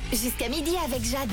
Jusqu'à midi avec Jade.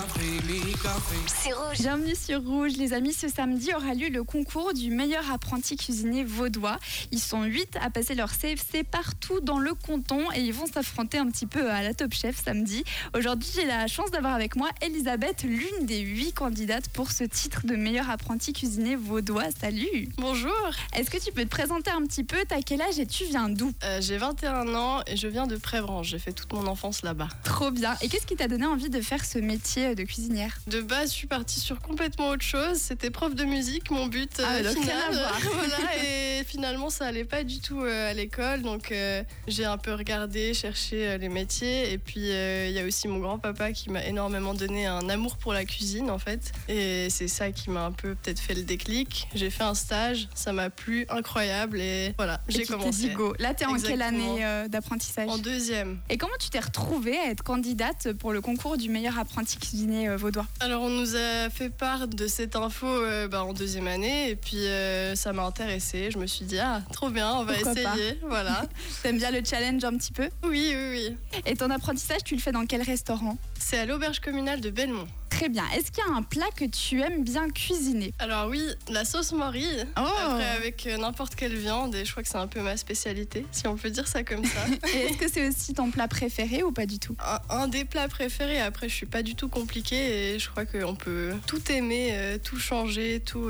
C'est Rouge. Bienvenue sur Rouge, les amis. Ce samedi aura lieu le concours du meilleur apprenti cuisinier vaudois. Ils sont 8 à passer leur CFC partout dans le canton et ils vont s'affronter un petit peu à la Top Chef samedi. Aujourd'hui, j'ai la chance d'avoir avec moi Elisabeth, l'une des 8 candidates pour ce titre de meilleur apprenti cuisinier vaudois. Salut. Bonjour. Est-ce que tu peux te présenter un petit peu? T'as quel âge et tu viens d'où? J'ai 21 ans et je viens de Prévrange. J'ai fait toute mon enfance là-bas. Trop bien. Et qu'est-ce qui t'a donné envie de faire ce métier de cuisinière? De base, je suis partie sur complètement autre chose. C'était prof de musique, mon but donc rien à final. voir. Voilà, et finalement, ça allait pas du tout à l'école. Donc, j'ai un peu regardé, cherché les métiers. Et puis, il y a aussi mon grand-papa qui m'a énormément donné un amour pour la cuisine, en fait. Et c'est ça qui m'a un peu peut-être fait le déclic. J'ai fait un stage, ça m'a plu, incroyable. Et voilà, j'ai Et tu t'es commencé. dit go. Là, t'es en quelle Exactement. année d'apprentissage? En deuxième. Et comment tu t'es retrouvée à être candidate pour le concours du meilleur apprenti cuisinier vaudois? Alors on nous a fait part de cette info en deuxième année et puis ça m'a intéressée. Je me suis dit trop bien, on va Pourquoi essayer. Voilà. T'aimes bien le challenge un petit peu? Oui. Et ton apprentissage, tu le fais dans quel restaurant? C'est à l'auberge communale de Belmont. Très bien. Est-ce qu'il y a un plat que tu aimes bien cuisiner? Alors oui, la sauce morille. Oh. Après avec n'importe quelle viande et je crois que c'est un peu ma spécialité, si on peut dire ça comme ça. Et est-ce que c'est aussi ton plat préféré ou pas du tout? Un des plats préférés. Après, je suis pas du tout compliquée et je crois qu'on peut tout aimer, tout changer, tout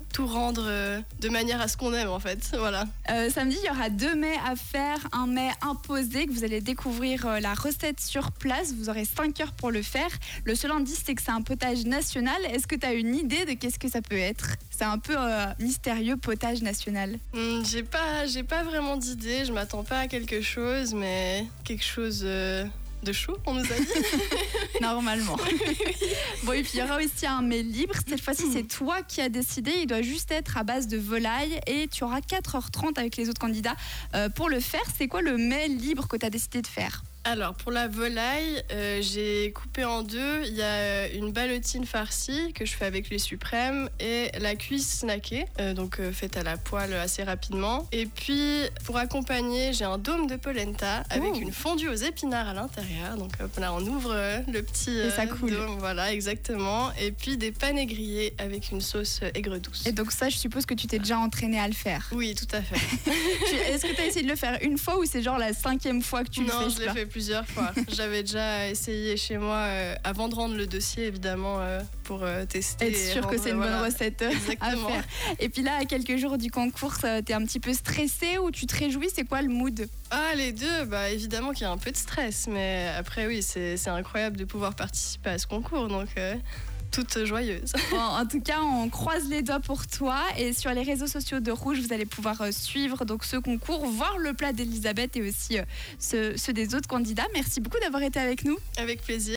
rendre de manière à ce qu'on aime en fait. Voilà. Samedi, il y aura 2 mets à faire. Un mets imposé que vous allez découvrir la recette sur place. Vous aurez 5 heures pour le faire. Le seul indice, c'est que c'est un potage national. Est-ce que tu as une idée de qu'est-ce que ça peut être? C'est un peu mystérieux, potage national. J'ai pas vraiment d'idée. Je m'attends pas à quelque chose, mais quelque chose de chaud, on nous a dit. Normalement. Bon, et puis il y aura aussi un mets libre. Cette fois-ci, c'est toi qui as décidé. Il doit juste être à base de volaille et tu auras 4h30 avec les autres candidats pour le faire. C'est quoi le mets libre que tu as décidé de faire? Alors, pour la volaille, j'ai coupé en deux. Il y a une ballotine farcie que je fais avec les suprêmes et la cuisse snackée, donc faite à la poêle assez rapidement. Et puis, pour accompagner, j'ai un dôme de polenta avec une fondue aux épinards à l'intérieur. Donc là, on ouvre le petit Et ça coule. dôme. Voilà, exactement. Et puis, des panais grillés avec une sauce aigre douce. Et donc ça, je suppose que tu t'es déjà entraîné à le faire. Oui, tout à fait. Est-ce que tu as essayé de le faire une fois ou c'est genre la 5e fois que tu le Non, fais? je l'ai fait plusieurs fois. J'avais déjà essayé chez moi avant de rendre le dossier, évidemment, pour tester. Être sûr que c'est une bonne recette à Exactement. faire. Et puis là, à quelques jours du concours, t'es un petit peu stressé ou tu te réjouis? C'est quoi le mood? Les deux, évidemment qu'il y a un peu de stress, mais après, oui, c'est incroyable de pouvoir participer à ce concours, donc toute joyeuse. Bon, en tout cas, on croise les doigts pour toi. Et sur les réseaux sociaux de Rouge, vous allez pouvoir suivre donc ce concours, voir le plat d'Elisabeth et aussi ceux des autres candidats. Merci beaucoup d'avoir été avec nous. Avec plaisir.